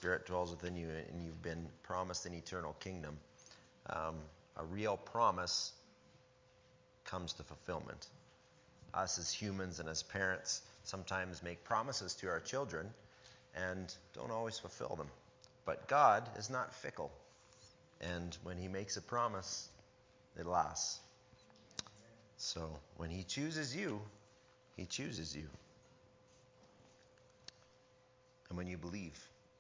Spirit dwells within you and you've been promised an eternal kingdom, a real promise comes to fulfillment. Us as humans and as parents sometimes make promises to our children and don't always fulfill them. But God is not fickle. And when he makes a promise, it lasts. So when he chooses you, he chooses you. And when you believe.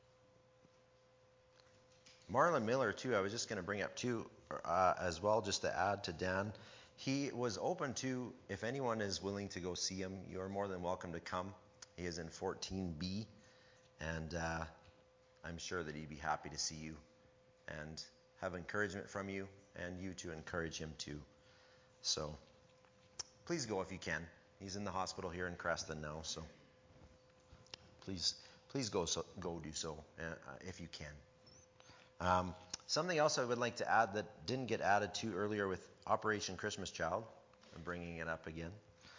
Marlon Miller, too, I was just going to bring up, too, as well, just to add to Dan. He was open to, if anyone is willing to go see him, you're more than welcome to come. He is in 14B, and I'm sure that he'd be happy to see you and have encouragement from you, and you to encourage him too. So please go if you can. He's in the hospital here in Creston now, so please go do so if you can. Something else I would like to add that didn't get added to earlier with Operation Christmas Child. I'm bringing it up again.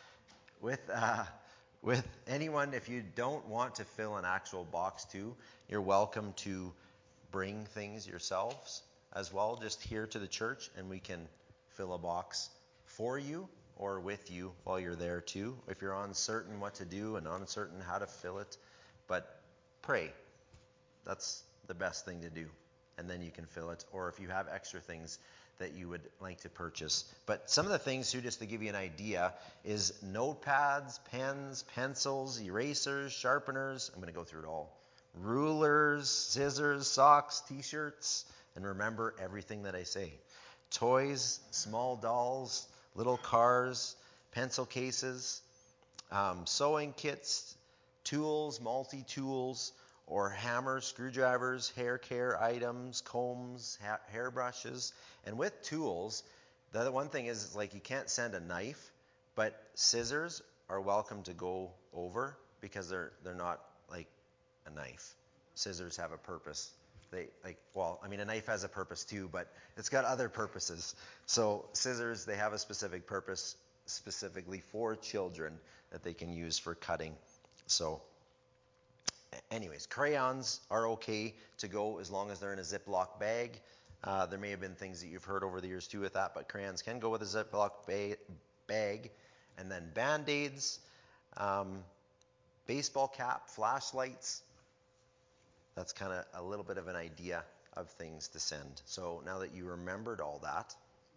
With anyone, if you don't want to fill an actual box too, you're welcome to bring things yourselves as well, just here to the church, and we can fill a box for you or with you while you're there too, if you're uncertain what to do and uncertain how to fill it. But pray. That's the best thing to do. And then you can fill it. Or if you have extra things that you would like to purchase. But some of the things, too, just to give you an idea, is notepads, pens, pencils, erasers, sharpeners. I'm going to go through it all. Rulers, scissors, socks, t-shirts. And remember everything that I say. Toys, small dolls, little cars, pencil cases, sewing kits, tools, multi-tools, or hammers, screwdrivers, hair care items, combs, hairbrushes. And with tools, the other one thing is like you can't send a knife, but scissors are welcome to go over because they're not like a knife. Scissors have a purpose. A knife has a purpose too, but it's got other purposes. So scissors, they have a specific purpose specifically for children that they can use for cutting. So anyways, crayons are okay to go as long as they're in a Ziploc bag. There may have been things that you've heard over the years too with that, but crayons can go with a Ziploc bag. And then Band-Aids, baseball cap, flashlights. That's kind of a little bit of an idea of things to send. So now that you remembered all that,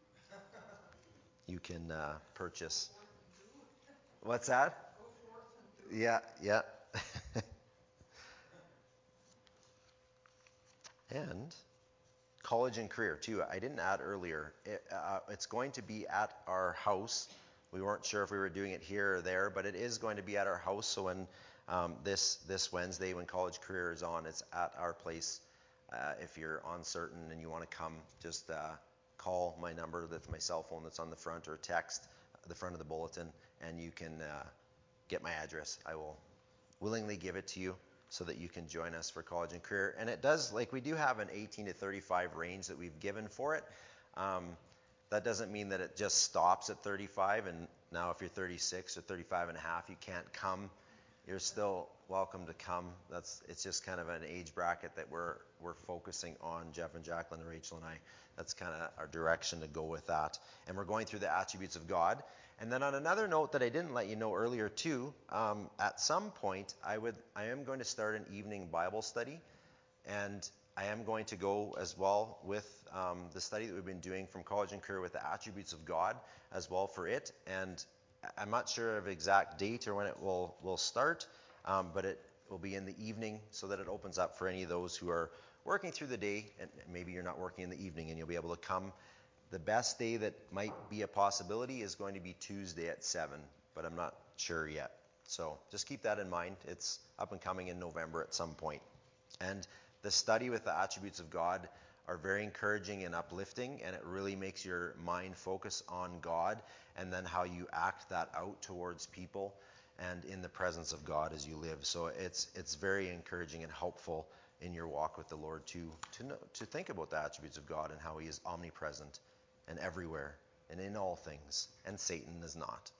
you can purchase. What's that? Yeah. And college and career too. I didn't add earlier. It's going to be at our house. We weren't sure if we were doing it here or there, but it is going to be at our house. So when this Wednesday, when college career is on, it's at our place. If you're uncertain and you want to come, just call my number. That's my cell phone that's on the front, or text the front of the bulletin, and you can get my address. I will willingly give it to you so that you can join us for college and career. And it does, we do have an 18 to 35 range that we've given for it. That doesn't mean that it just stops at 35, and now if you're 36 or 35 and a half, you can't come. You're still welcome to come. It's just kind of an age bracket that we're focusing on, Jeff and Jacqueline and Rachel and I. That's kind of our direction to go with that. And we're going through the attributes of God. And then on another note that I didn't let you know earlier too, at some point I am going to start an evening Bible study, and I am going to go as well with the study that we've been doing from college and career with the attributes of God as well for it. And I'm not sure of exact date or when it will start, but it will be in the evening so that it opens up for any of those who are working through the day, and maybe you're not working in the evening and you'll be able to come. The best day that might be a possibility is going to be Tuesday at 7, but I'm not sure yet. So just keep that in mind. It's up and coming in November at some point. And the study with the attributes of God are very encouraging and uplifting, and it really makes your mind focus on God and then how you act that out towards people and in the presence of God as you live. So it's very encouraging and helpful in your walk with the Lord to think about the attributes of God and how he is omnipresent and everywhere and in all things, and Satan is not.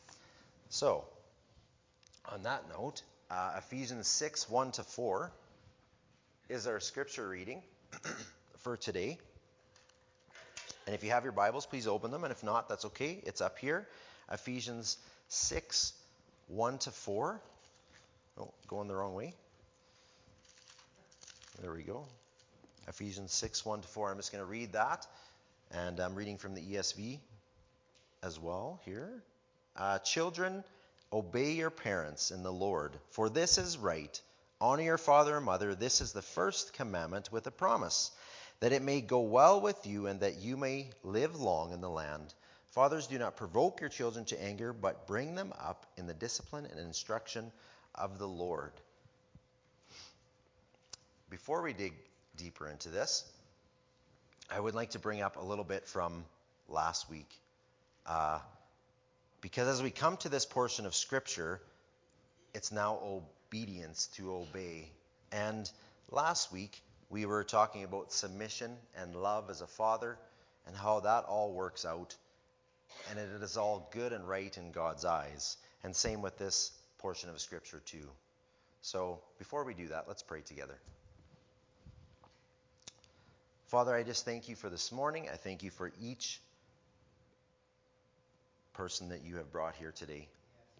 So on that note, Ephesians 6, 1-4. is our scripture reading for today. And if you have your Bibles, please open them. And if not, that's okay. It's up here. Ephesians 6, 1 to 4. Oh, going the wrong way. There we go. Ephesians 6, 1 to 4. I'm just going to read that. And I'm reading from the ESV as well here. Children, obey your parents in the Lord, for this is right. Honor your father and mother. This is the first commandment with a promise, that it may go well with you and that you may live long in the land. Fathers, do not provoke your children to anger, but bring them up in the discipline and instruction of the Lord. Before we dig deeper into this, I would like to bring up a little bit from last week. Because as we come to this portion of Scripture, it's now obedience to obey. And last week, we were talking about submission and love as a father and how that all works out. And it is all good and right in God's eyes. And same with this portion of Scripture too. So before we do that, let's pray together. Father, I just thank you for this morning. I thank you for each person that you have brought here today.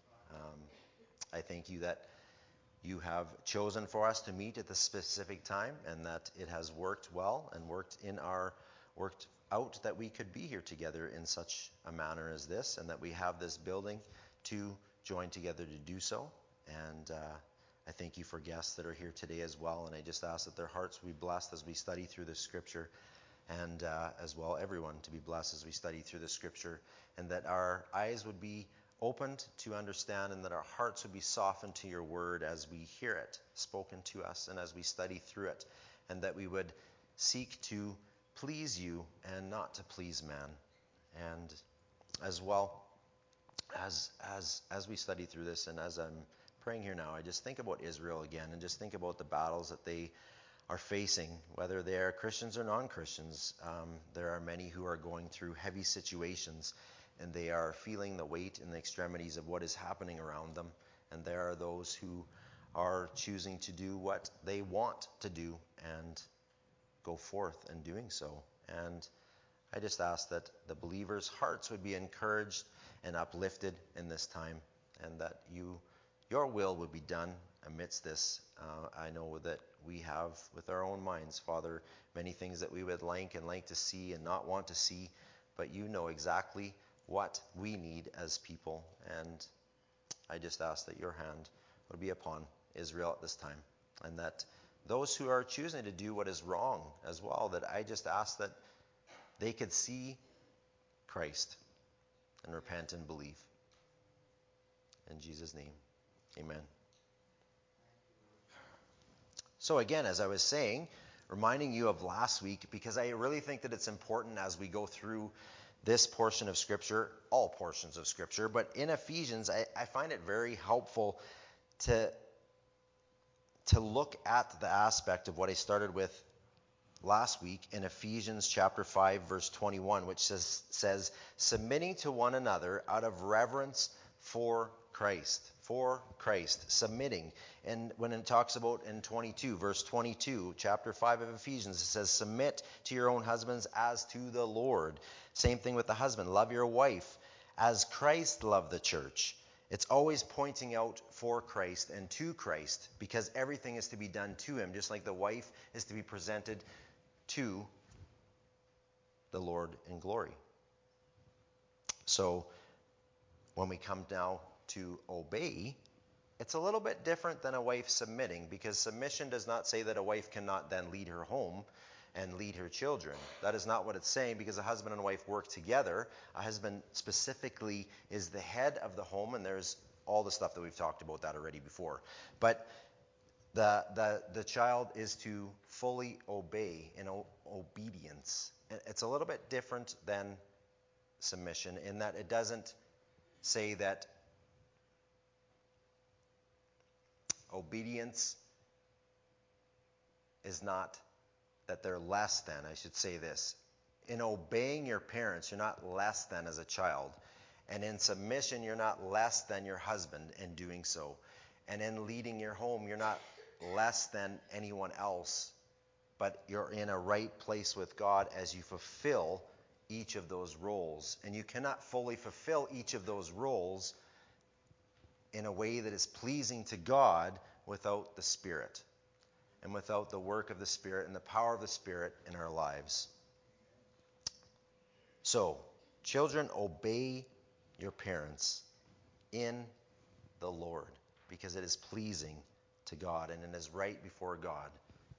I thank you that you have chosen for us to meet at this specific time, and that it has worked well and worked out that we could be here together in such a manner as this, and that we have this building to join together to do so. And I thank you for guests that are here today as well, and I just ask that their hearts will be blessed as we study through the Scripture, and as well everyone to be blessed as we study through the Scripture, and that our eyes would be opened to understand, and that our hearts would be softened to your word as we hear it spoken to us and as we study through it, and that we would seek to please you and not to please man. And as well as we study through this, and as I'm praying here now, I just think about Israel again, and just think about the battles that they are facing, whether they are Christians or non-Christians. There are many who are going through heavy situations, and they are feeling the weight and the extremities of what is happening around them. And there are those who are choosing to do what they want to do and go forth in doing so. And I just ask that the believers' hearts would be encouraged and uplifted in this time, and that your will would be done amidst this. I know that we have, with our own minds, Father, many things that we would like to see and not want to see, but you know exactly what we need as people. And I just ask that your hand would be upon Israel at this time, and that those who are choosing to do what is wrong as well, that I just ask that they could see Christ and repent and believe. In Jesus' name, amen. So again, as I was saying, reminding you of last week, because I really think that it's important as we go through this portion of Scripture, all portions of Scripture, but in Ephesians, I find it very helpful to look at the aspect of what I started with last week in Ephesians chapter 5, verse 21, which says, submitting to one another out of reverence for Christ, submitting. And when it talks about in 22, verse 22, chapter 5 of Ephesians, it says, submit to your own husbands as to the Lord. Same thing with the husband. Love your wife as Christ loved the church. It's always pointing out for Christ and to Christ, because everything is to be done to him, just like the wife is to be presented to the Lord in glory. So when we come now to obey, it's a little bit different than a wife submitting, because submission does not say that a wife cannot then lead her home and lead her children. That is not what it's saying, because a husband and a wife work together. A husband specifically is the head of the home, and there's all the stuff that we've talked about that already before. But the child is to fully obey in obedience. It's a little bit different than submission in that it doesn't say that obedience is not that they're less than. I should say this. In obeying your parents, you're not less than as a child. And in submission, you're not less than your husband in doing so. And in leading your home, you're not less than anyone else but you're in a right place with God as you fulfill each of those roles. And you cannot fully fulfill each of those roles in a way that is pleasing to God without the Spirit and without the work of the Spirit and the power of the Spirit in our lives. So, children, obey your parents in the Lord, because it is pleasing to God and it is right before God.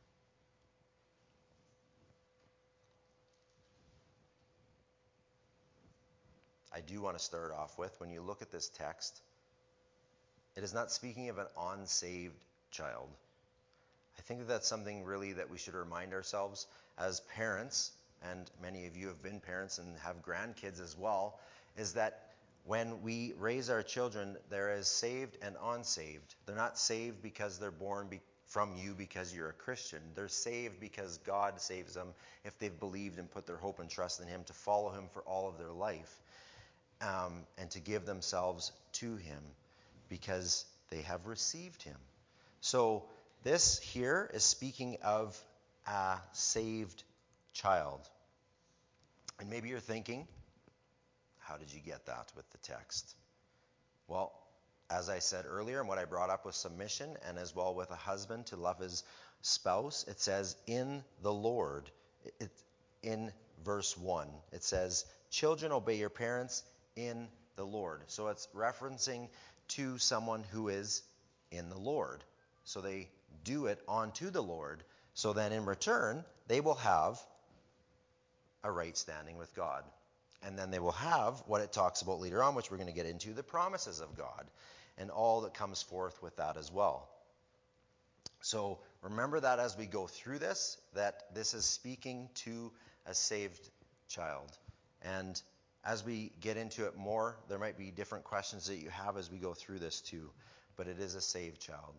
I do want to start off with, when you look at this text, it is not speaking of an unsaved child. I think that that's something really that we should remind ourselves as parents, and many of you have been parents and have grandkids as well, is that when we raise our children, there is saved and unsaved. They're not saved because they're born from you because you're a Christian. They're saved because God saves them if they've believed and put their hope and trust in Him to follow Him for all of their life, and to give themselves to Him because they have received Him. So this here is speaking of a saved child. And maybe you're thinking, how did you get that with the text? Well, as I said earlier, and what I brought up with submission, and as well with a husband to love his spouse, it says, in the Lord. In verse 1, it says, children, obey your parents in the Lord. So it's referencing to someone who is in the Lord. So they do it unto the Lord. So then in return, they will have a right standing with God. And then they will have what it talks about later on, which we're going to get into, the promises of God and all that comes forth with that as well. So remember that as we go through this, that this is speaking to a saved child. And as we get into it more, there might be different questions that you have as we go through this too. But it is a saved child.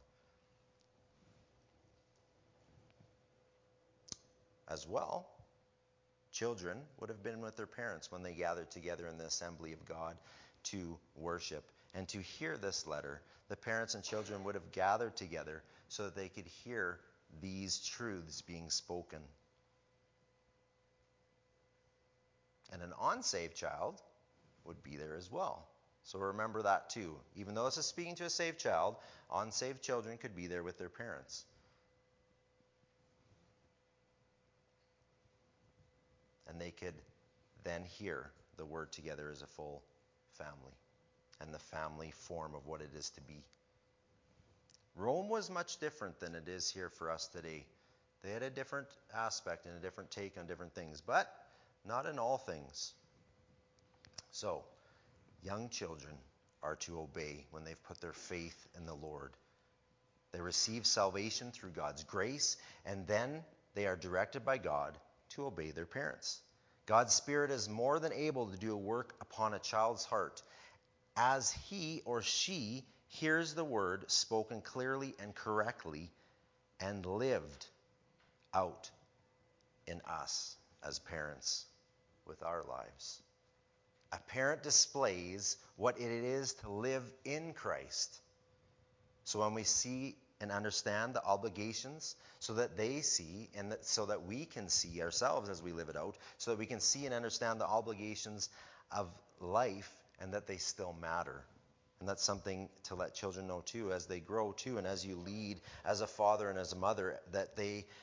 As well, children would have been with their parents when they gathered together in the assembly of God to worship. And to hear this letter, the parents and children would have gathered together so that they could hear these truths being spoken. And an unsaved child would be there as well. So remember that too. Even though this is speaking to a saved child, unsaved children could be there with their parents. And they could then hear the word together as a full family and the family form of what it is to be. Rome was much different than it is here for us today. They had a different aspect and a different take on different things, but not in all things. So, young children are to obey when they've put their faith in the Lord. They receive salvation through God's grace, and then they are directed by God to obey their parents. God's Spirit is more than able to do a work upon a child's heart as he or she hears the word spoken clearly and correctly and lived out in us as parents with our lives. A parent displays what it is to live in Christ. So when we see and understand the obligations, so that they see and so that we can see ourselves as we live it out, so that we can see and understand the obligations of life and that they still matter. And that's something to let children know too as they grow too, and as you lead as a father and as a mother, that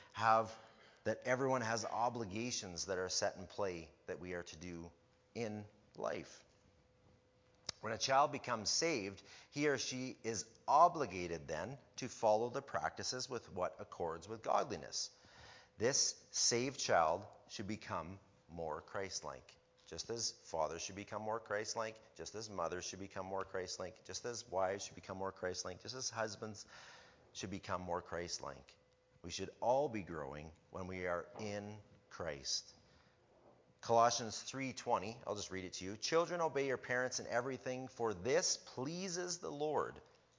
everyone has obligations that are set in play that we are to do in life. When a child becomes saved, he or she is obligated then to follow the practices with what accords with godliness. This saved child should become more Christ-like. Just as fathers should become more Christ-like, just as mothers should become more Christ-like, just as wives should become more Christ-like, just as husbands should become more Christ-like. We should all be growing when we are in Christ. Colossians 3:20, I'll just read it to you. Children, obey your parents in everything, for this pleases the Lord.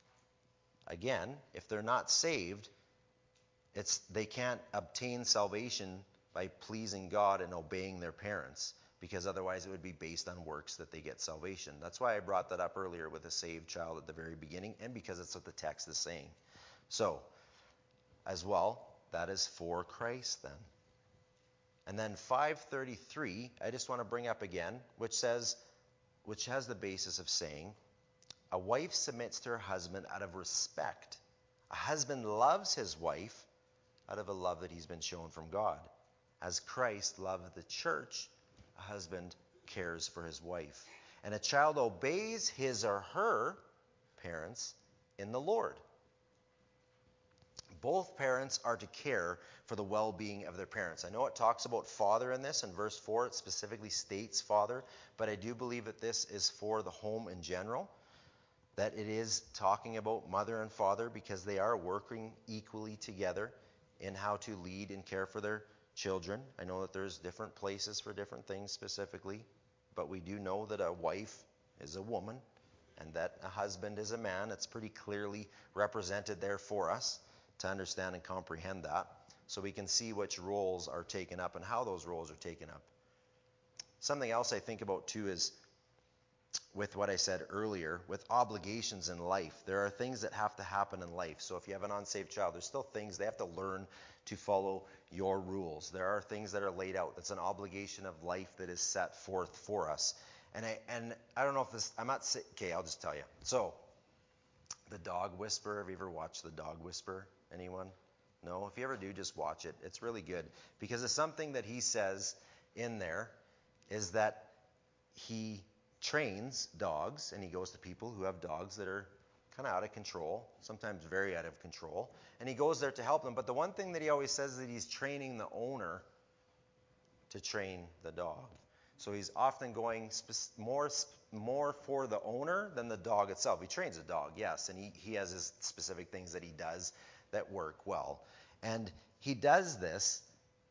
Again, if they're not saved, they can't obtain salvation by pleasing God and obeying their parents, because otherwise it would be based on works that they get salvation. That's why I brought that up earlier with a saved child at the very beginning, and because it's what the text is saying. So, as well, that is for Christ then. And then 5:33, I just want to bring up again, which has the basis of saying, a wife submits to her husband out of respect. A husband loves his wife out of a love that he's been shown from God. As Christ loved the church, a husband cares for his wife. And a child obeys his or her parents in the Lord. Both parents are to care for the well-being of their parents. I know it talks about father in this. In verse 4, it specifically states father, but I do believe that this is for the home in general, that it is talking about mother and father because they are working equally together in how to lead and care for their children. I know that there's different places for different things specifically, but we do know that a wife is a woman and that a husband is a man. It's pretty clearly represented there for us to understand and comprehend that, so we can see which roles are taken up and how those roles are taken up. Something else I think about too is with what I said earlier, with obligations in life. There are things that have to happen in life. So if you have an unsaved child, there's still things they have to learn to follow your rules. There are things that are laid out. That's an obligation of life that is set forth for us. And I don't know if this, I'm not saying, okay, I'll just tell you. So, The Dog Whisperer, have you ever watched The Dog Whisperer? Anyone? No? If you ever do, just watch it. It's really good. Because it's something that he says in there is that he trains dogs, and he goes to people who have dogs that are kind of out of control, sometimes very out of control, and he goes there to help them. But the one thing that he always says is that he's training the owner to train the dog. So he's often going more for the owner than the dog itself. He trains the dog, yes, and he has his specific things that he does that work well. And he does this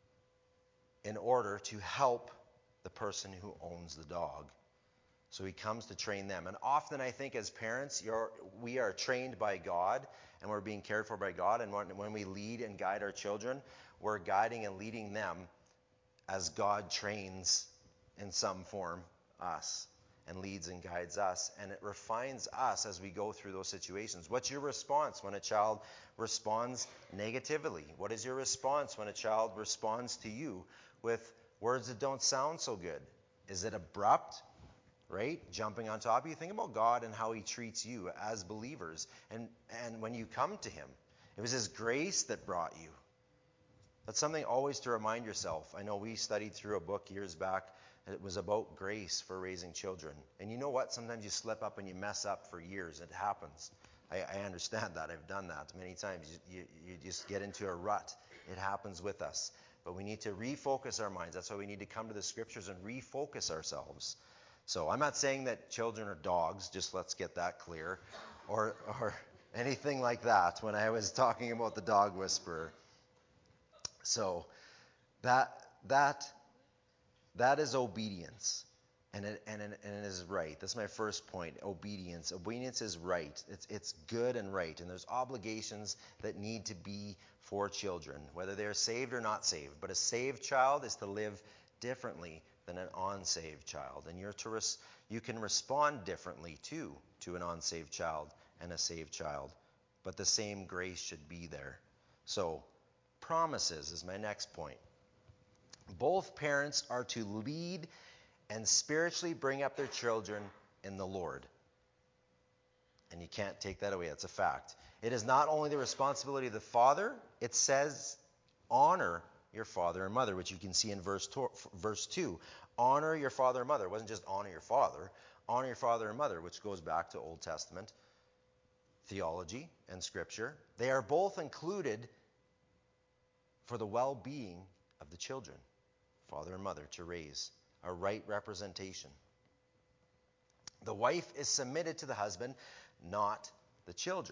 in order to help the person who owns the dog. So he comes to train them. And often I think as parents, we are trained by God and we're being cared for by God. And when we lead and guide our children, we're guiding and leading them as God trains in some form us and leads and guides us. And it refines us as we go through those situations. What's your response when a child responds negatively? What is your response when a child responds to you with words that don't sound so good? Is it abrupt? Right? Jumping on top of you. Think about God and how he treats you as believers. And when you come to him, it was his grace that brought you. That's something always to remind yourself. I know we studied through a book years back. It was about grace for raising children. And you know what? Sometimes you slip up and you mess up for years. It happens. I understand that. I've done that many times. You just get into a rut. It happens with us. But we need to refocus our minds. That's why we need to come to the scriptures and refocus ourselves. So I'm not saying that children are dogs, just let's get that clear, or anything like that when I was talking about the Dog Whisperer. So that is obedience, and it is right. That's my first point. Obedience. Obedience is right. It's good and right, and there's obligations that need to be for children, whether they're saved or not saved. But a saved child is to live differently than an unsaved child, and you can respond differently too to an unsaved child and a saved child, but the same grace should be there. So promises is my next point. Both parents are to lead and spiritually bring up their children in the Lord, and you can't take that away. It's a fact. It is not only the responsibility of the father. It says honor your father and mother, which you can see in verse 2. Honor your father and mother. It wasn't just honor your father. Honor your father and mother, which goes back to Old Testament theology and scripture. They are both included for the well-being of the children, father and mother, to raise a right representation. The wife is submitted to the husband, not the children.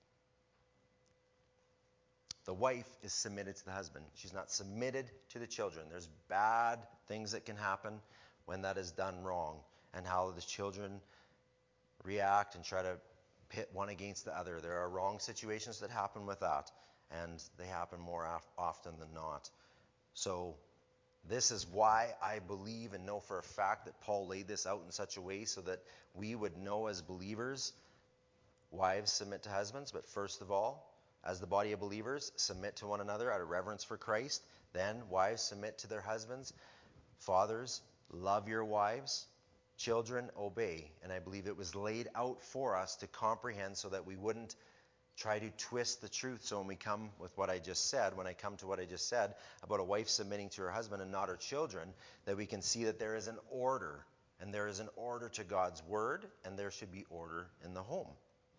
The wife is submitted to the husband. She's not submitted to the children. There's bad things that can happen when that is done wrong, and how the children react and try to pit one against the other. There are wrong situations that happen with that, and they happen more often than not. So this is why I believe and know for a fact that Paul laid this out in such a way so that we would know as believers, wives submit to husbands, but first of all, as the body of believers, submit to one another out of reverence for Christ. Then, wives, submit to their husbands. Fathers, love your wives. Children, obey. And I believe it was laid out for us to comprehend so that we wouldn't try to twist the truth. So when we come with what I just said, when I come to what I just said about a wife submitting to her husband and not her children, that we can see that there is an order, and there is an order to God's word, and there should be order in the home.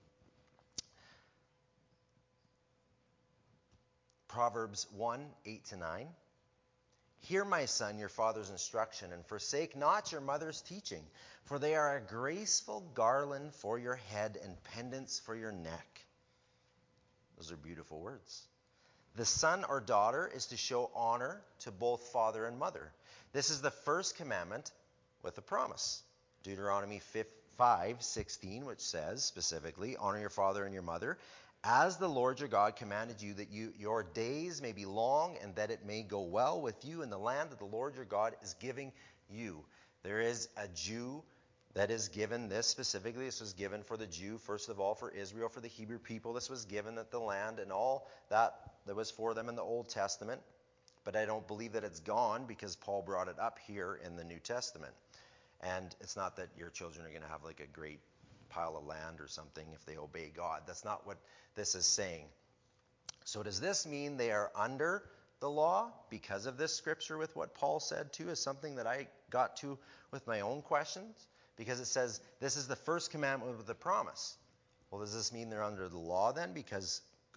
Proverbs 1:8-9. Hear, my son, your father's instruction, and forsake not your mother's teaching, for they are a graceful garland for your head and pendants for your neck. Those are beautiful words. The son or daughter is to show honor to both father and mother. This is the first commandment with a promise. Deuteronomy 5:16, which says specifically, honor your father and your mother, as the Lord your God commanded you, that your days may be long and that it may go well with you in the land that the Lord your God is giving you. There is a Jew that is given this specifically. This was given for the Jew, first of all, for Israel, for the Hebrew people. This was given that the land and all that was for them in the Old Testament. But I don't believe that it's gone because Paul brought it up here in the New Testament. And it's not that your children are going to have like a great pile of land or something if they obey God. That's not what this is saying. So does this mean they are under the law because of this scripture with what Paul said too, is something that I got to with my own questions? Because it says this is the first commandment with the promise. Well, does this mean they're under the law then because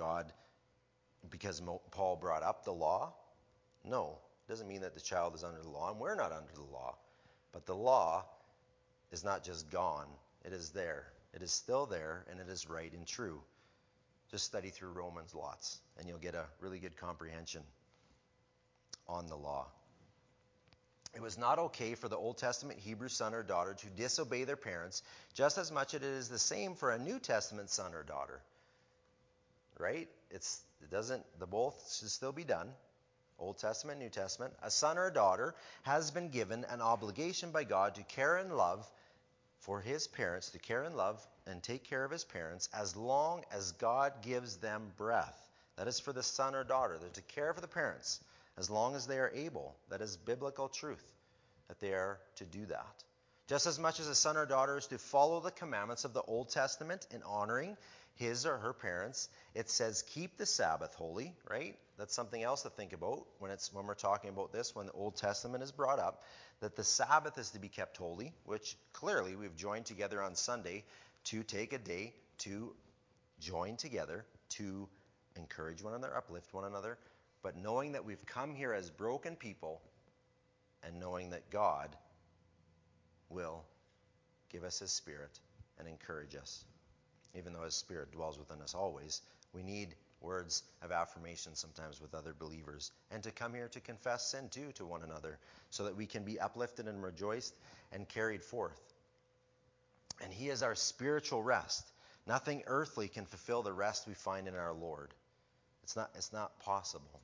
Paul brought up the law? No, it doesn't mean that the child is under the law, and we're not under the law. But the law is not just gone. It is there. It is still there, and it is right and true. Just study through Romans lots, and you'll get a really good comprehension on the law. It was not okay for the Old Testament Hebrew son or daughter to disobey their parents, just as much as it is the same for a New Testament son or daughter. Right? The both should still be done. Old Testament, New Testament. A son or a daughter has been given an obligation by God to care and love for his parents, to care and love and take care of his parents as long as God gives them breath. That is for the son or daughter. They're to care for the parents as long as they are able. That is biblical truth, that they are to do that. Just as much as a son or daughter is to follow the commandments of the Old Testament in honoring his or her parents, it says keep the Sabbath holy, right? That's something else to think about when we're talking about this, when the Old Testament is brought up, that the Sabbath is to be kept holy, which clearly we've joined together on Sunday to take a day to join together, to encourage one another, uplift one another, but knowing that we've come here as broken people and knowing that God will give us his Spirit and encourage us. Even though his Spirit dwells within us always, we need words of affirmation sometimes with other believers, and to come here to confess sin too to one another so that we can be uplifted and rejoiced and carried forth. And he is our spiritual rest. Nothing earthly can fulfill the rest we find in our Lord. It's not possible.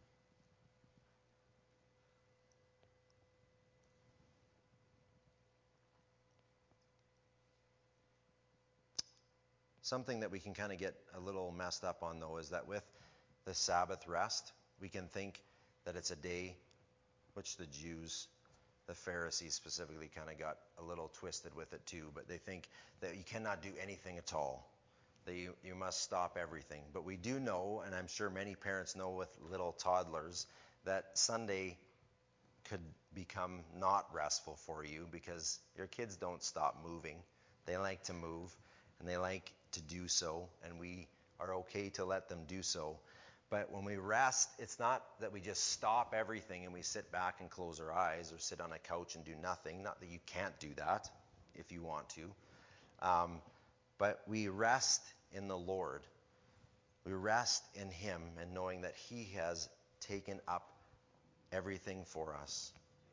Something that we can kind of get a little messed up on, though, is that with the Sabbath rest, we can think that it's a day which the Jews, the Pharisees specifically, kind of got a little twisted with it too. But they think that you cannot do anything at all, that you must stop everything. But we do know, and I'm sure many parents know with little toddlers, that Sunday could become not restful for you because your kids don't stop moving. They like to move, and they like to do so, and we are okay to let them do so. But when we rest, it's not that we just stop everything and we sit back and close our eyes or sit on a couch and do nothing. Not that you can't do that if you want to. But we rest in the Lord. We rest in him and knowing that he has taken up everything for us.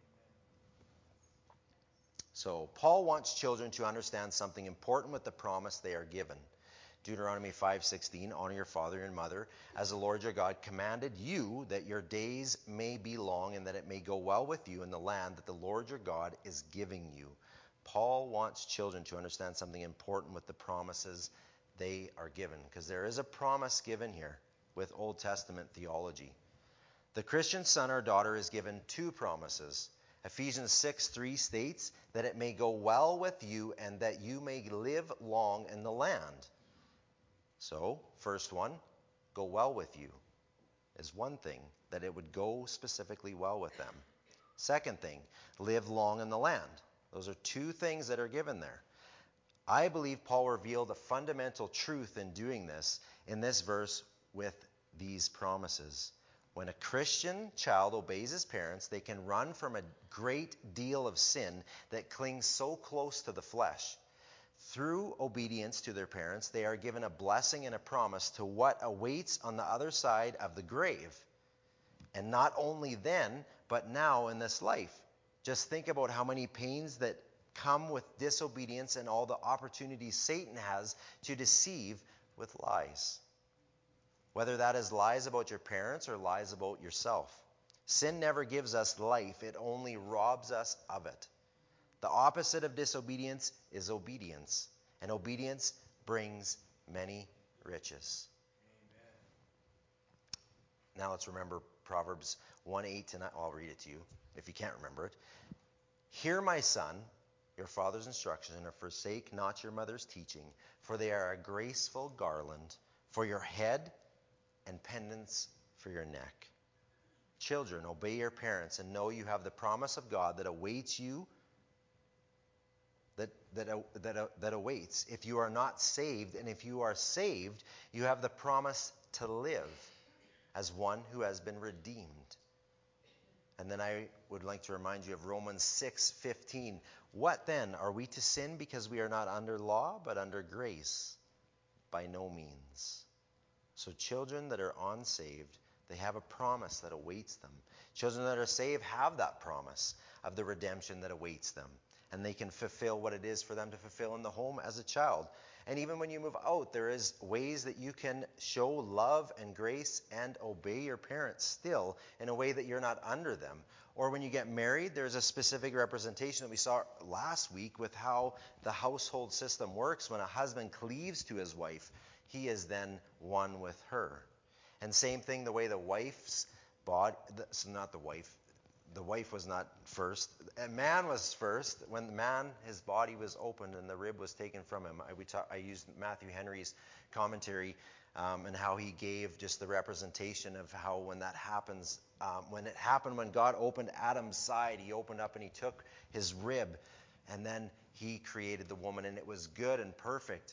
So Paul wants children to understand something important with the promise they are given. Deuteronomy 5:16, honor your father and mother, as the Lord your God commanded you, that your days may be long and that it may go well with you in the land that the Lord your God is giving you. Paul wants children to understand something important with the promises they are given, because there is a promise given here with Old Testament theology. The Christian son or daughter is given two promises. Ephesians 6:3 states that it may go well with you and that you may live long in the land. So, first one, go well with you, is one thing, that it would go specifically well with them. Second thing, live long in the land. Those are two things that are given there. I believe Paul revealed a fundamental truth in doing this in this verse with these promises. When a Christian child obeys his parents, they can run from a great deal of sin that clings so close to the flesh. Through obedience to their parents, they are given a blessing and a promise to what awaits on the other side of the grave. And not only then, but now in this life. Just think about how many pains that come with disobedience and all the opportunities Satan has to deceive with lies. Whether that is lies about your parents or lies about yourself. Sin never gives us life, it only robs us of it. The opposite of disobedience is obedience, and obedience brings many riches. Amen. Now let's remember Proverbs 1:8 to 9. I'll read it to you if you can't remember it. Hear, my son, your father's instruction, and forsake not your mother's teaching, for they are a graceful garland for your head and pendants for your neck. Children, obey your parents and know you have the promise of God that awaits you, that awaits if you are not saved. And if you are saved, you have the promise to live as one who has been redeemed. And then I would like to remind you of Romans 6:15. What then? Are we to sin because we are not under law, but under grace? By no means. So children that are unsaved, they have a promise that awaits them. Children that are saved have that promise of the redemption that awaits them. And they can fulfill what it is for them to fulfill in the home as a child. And even when you move out, there is ways that you can show love and grace and obey your parents still in a way that you're not under them. Or when you get married, there's a specific representation that we saw last week with how the household system works. When a husband cleaves to his wife, he is then one with her. And same thing, the way the wife's body, so not the wife was not first. A man was first. When the man, his body was opened and the rib was taken from him. I used Matthew Henry's commentary and how he gave just the representation of how when that happens, when it happened when God opened Adam's side, he opened up and he took his rib and then he created the woman, and it was good and perfect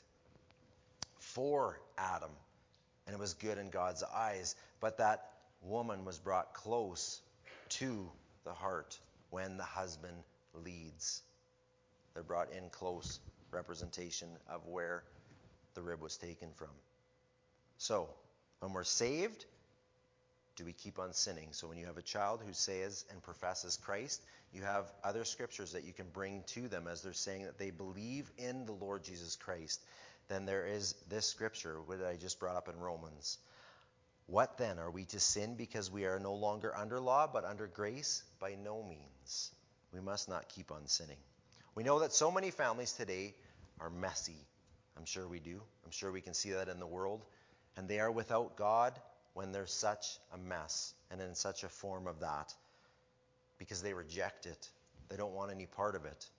for Adam. And it was good in God's eyes. But that woman was brought close to the heart when the husband leads. They're brought in close representation of where the rib was taken from. So, when we're saved, do we keep on sinning? So when you have a child who says and professes Christ, you have other scriptures that you can bring to them as they're saying that they believe in the Lord Jesus Christ. Then there is this scripture that I just brought up in Romans. What then? Are we to sin because we are no longer under law, but under grace? By no means. We must not keep on sinning. We know that so many families today are messy. I'm sure we do. I'm sure we can see that in the world. And they are without God when there's such a mess and in such a form of that, because they reject it. They don't want any part of it.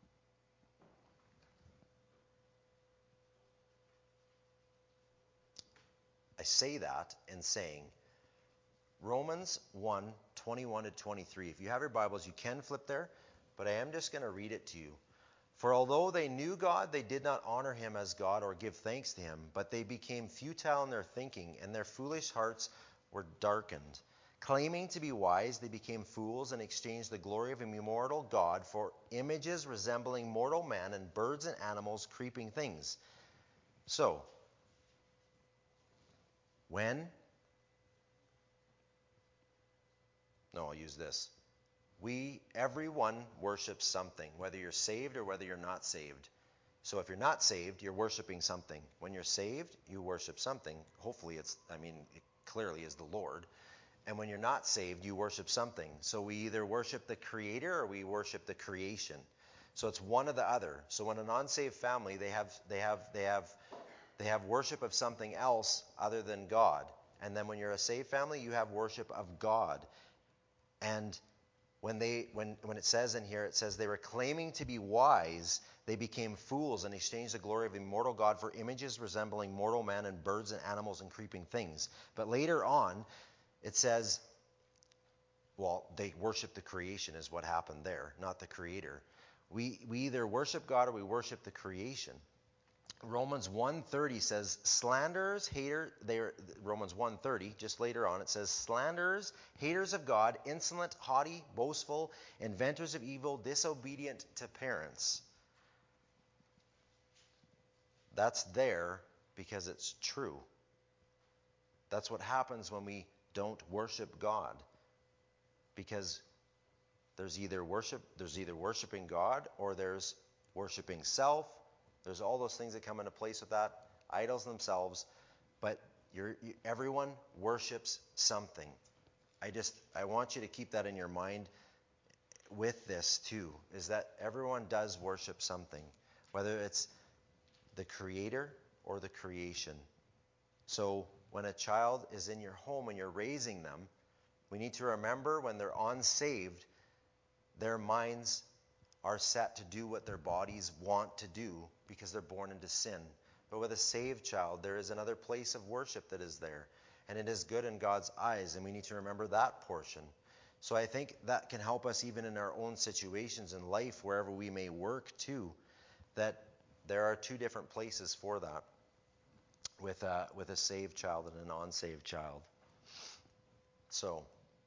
I say that in saying Romans 1:21 to 23. If you have your Bibles, you can flip there, but I am just going to read it to you. For although they knew God, they did not honor him as God or give thanks to him, but they became futile in their thinking, and their foolish hearts were darkened. Claiming to be wise, they became fools and exchanged the glory of an immortal God for images resembling mortal man and birds and animals, creeping things. So, I'll use this. Everyone worships something, whether you're saved or whether you're not saved. So if you're not saved, you're worshiping something. When you're saved, you worship something. Hopefully it clearly is the Lord. And when you're not saved, you worship something. So we either worship the Creator or we worship the creation. So it's one or the other. So when a non-saved family, they have They have worship of something else other than God. And then when you're a saved family, you have worship of God. And when it says in here, it says they were claiming to be wise, they became fools and exchanged the glory of the immortal God for images resembling mortal men and birds and animals and creeping things. But later on, it says, well, they worship the creation is what happened there, not the creator. We either worship God or we worship the creation. Romans 1:30 says, slanderers, Romans 1:30, just later on, it says, slanderers, haters of God, insolent, haughty, boastful, inventors of evil, disobedient to parents. That's there because it's true. That's what happens when we don't worship God. Because there's either worshiping God or there's worshiping self. There's all those things that come into place with that, idols themselves, but everyone worships something. I want you to keep that in your mind with this too, is that everyone does worship something, whether it's the creator or the creation. So when a child is in your home and you're raising them, we need to remember when they're unsaved, their minds are set to do what their bodies want to do because they're born into sin. But with a saved child, there is another place of worship that is there. And it is good in God's eyes, and we need to remember that portion. So I think that can help us even in our own situations in life, wherever we may work too, that there are two different places for that with a saved child and a non-saved child. So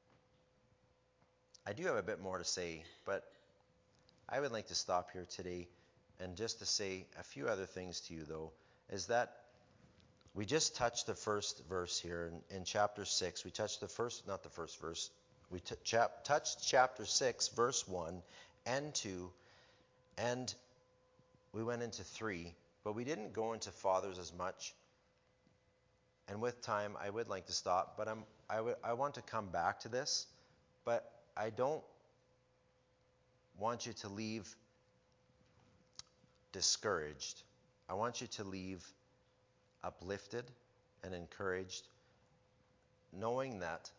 I do have a bit more to say, but I would like to stop here today and just to say a few other things to you, though, is that we just touched the first verse here in chapter 6. We touched not the first verse. We touched chapter 6, verse 1 and 2, and we went into 3, but we didn't go into fathers as much. And with time, I would like to stop, but I want to come back to this, but I don't want you to leave discouraged. I want you to leave uplifted and encouraged, knowing that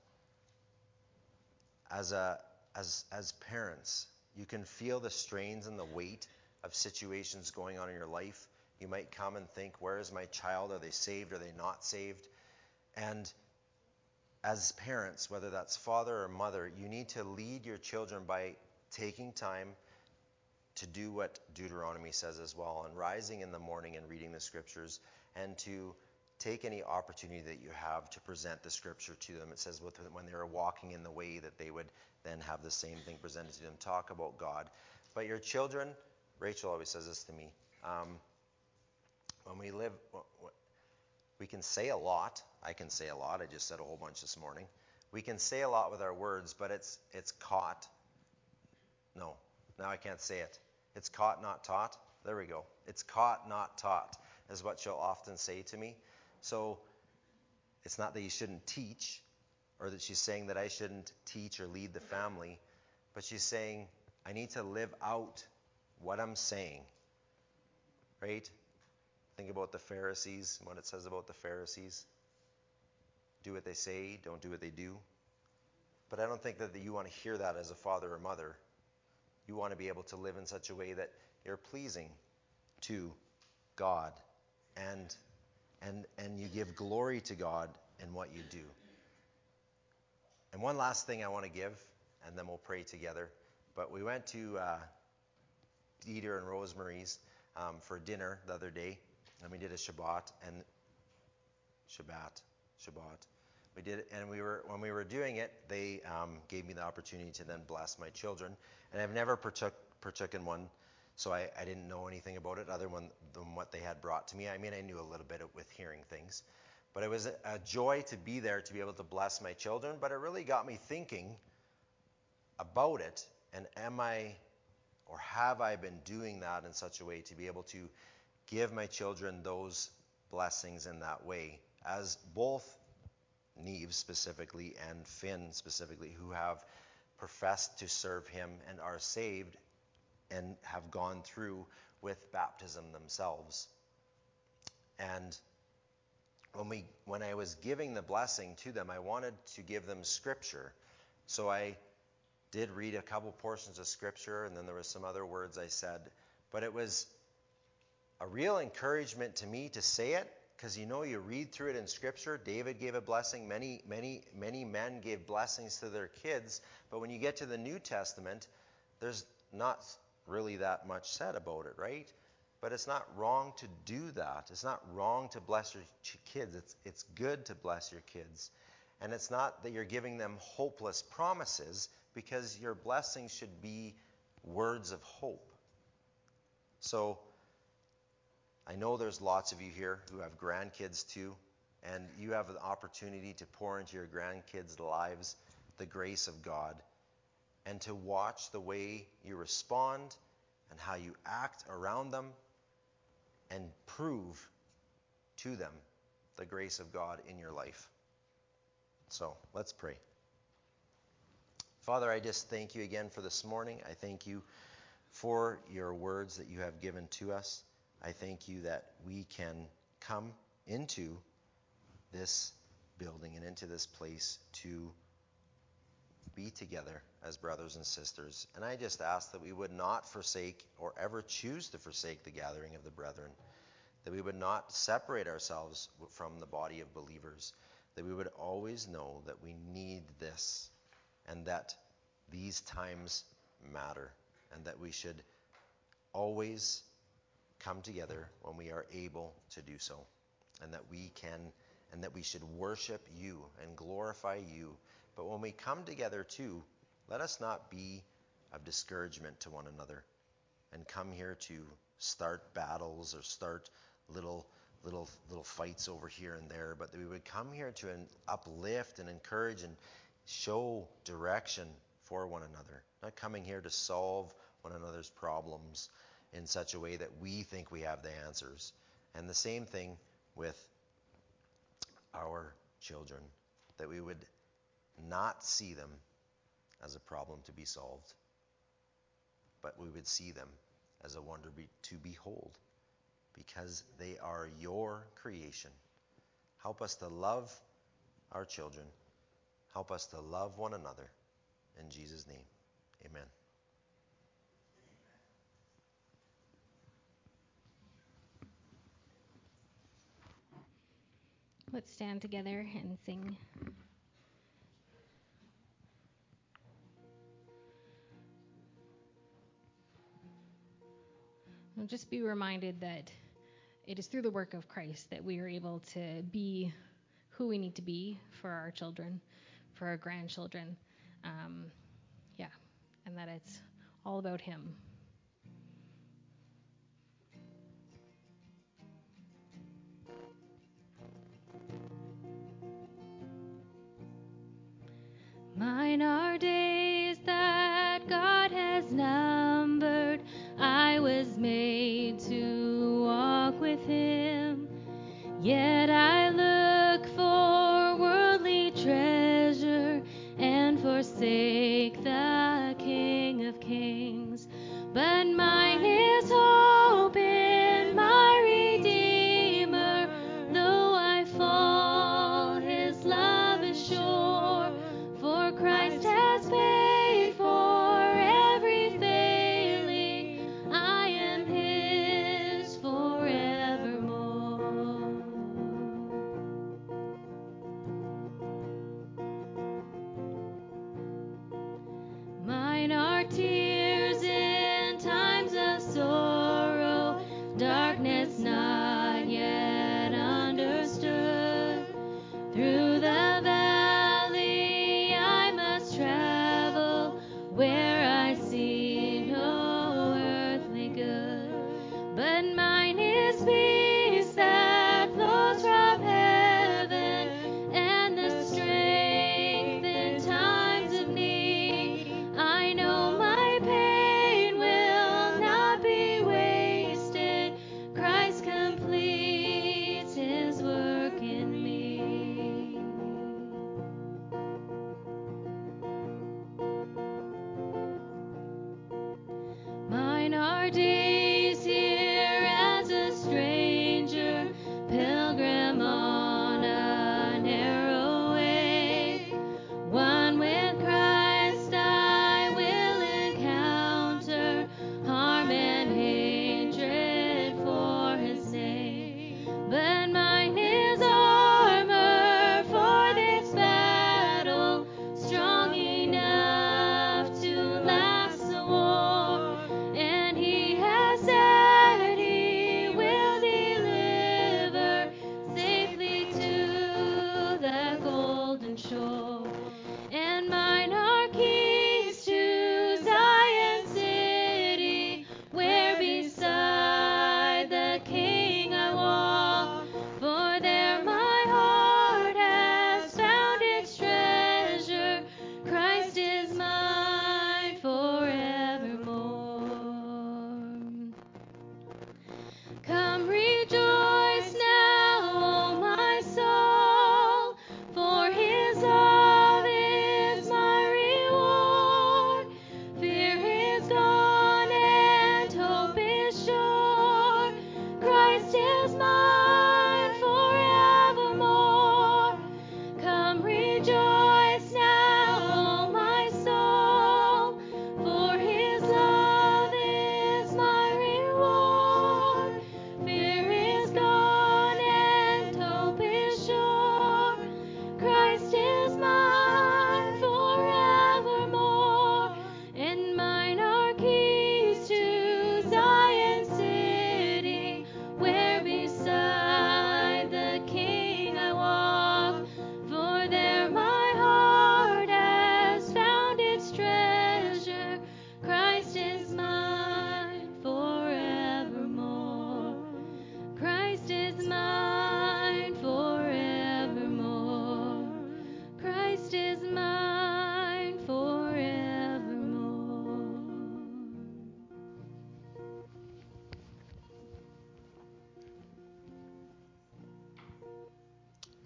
as parents, you can feel the strains and the weight of situations going on in your life. You might come and think, where is my child? Are they saved? Are they not saved? And as parents, whether that's father or mother, you need to lead your children by taking time to do what Deuteronomy says as well, and rising in the morning and reading the scriptures, and to take any opportunity that you have to present the scripture to them. It says when they were walking in the way that they would then have the same thing presented to them, talk about God. But your children, Rachel always says this to me, when we live, we can say a lot. I can say a lot. I just said a whole bunch this morning. We can say a lot with our words, but it's caught. No, now I can't say it. It's caught, not taught. There we go. It's caught, not taught, is what she'll often say to me. So it's not that you shouldn't teach, or that she's saying that I shouldn't teach or lead the family, but she's saying I need to live out what I'm saying, right? Think about the Pharisees and what it says about the Pharisees. Do what they say, don't do what they do. But I don't think that you want to hear that as a father or mother. You want to be able to live in such a way that you're pleasing to God and you give glory to God in what you do. And one last thing I want to give, and then we'll pray together. But we went to Dieter and Rosemary's for dinner the other day, and we did a Shabbat. We did it, and when we were doing it, they gave me the opportunity to then bless my children. And I've never partook in one, so I didn't know anything about it other than what they had brought to me. I mean, I knew a little bit with hearing things. But it was a joy to be there, to be able to bless my children. But it really got me thinking about it, and have I been doing that in such a way to be able to give my children those blessings in that way, as both Neve specifically and Finn specifically, who have professed to serve him and are saved and have gone through with baptism themselves. And when I was giving the blessing to them, I wanted to give them scripture. So I did read a couple portions of scripture, and then there was some other words I said. But it was a real encouragement to me to say it, because you read through it in scripture. David gave a blessing. Many men gave blessings to their kids. But when you get to the New Testament, there's not really that much said about it, right? But it's not wrong to do that. It's not wrong to bless your kids. It's good to bless your kids. And it's not that you're giving them hopeless promises, because your blessings should be words of hope. So I know there's lots of you here who have grandkids too, and you have the opportunity to pour into your grandkids' lives the grace of God, and to watch the way you respond and how you act around them, and prove to them the grace of God in your life. So let's pray. Father, I just thank you again for this morning. I thank you for your words that you have given to us. I thank you that we can come into this building and into this place to be together as brothers and sisters. And I just ask that we would not forsake or ever choose to forsake the gathering of the brethren, that we would not separate ourselves from the body of believers, that we would always know that we need this, and that these times matter, and that we should always come together when we are able to do so, and that we should worship you and glorify you. But when we come together too, let us not be of discouragement to one another and come here to start battles or start little fights over here and there, but that we would come here to uplift and encourage and show direction for one another, not coming here to solve one another's problems in such a way that we think we have the answers. And the same thing with our children, that we would not see them as a problem to be solved, but we would see them as a wonder to behold, because they are your creation. Help us to love our children. Help us to love one another. In Jesus' name, amen. Let's stand together and sing. And just be reminded that it is through the work of Christ that we are able to be who we need to be for our children, for our grandchildren. And that it's all about Him. Mine are days that God has numbered. I was made to walk with Him. Yet I look for worldly treasure and forsake the King of Kings. But mine is hope in my Redeemer. Though I fall, His love is sure. For Christ has paid for every failing. I am His forevermore. Mine are tears in times of sorrow, darkness not yet understood. Through the valley I must travel, where I see no earthly good. But mine is peace that flows from heaven, and the strength in times of need. I know my pain will not be wasted. Christ completes His work in me. Mine are days here as a stranger,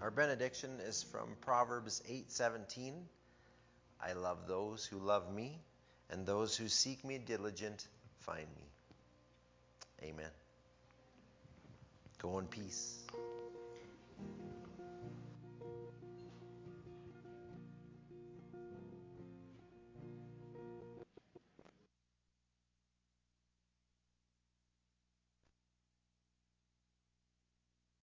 Our benediction is from Proverbs 8:17. I love those who love me, and those who seek me diligent find me. Amen. Go in peace.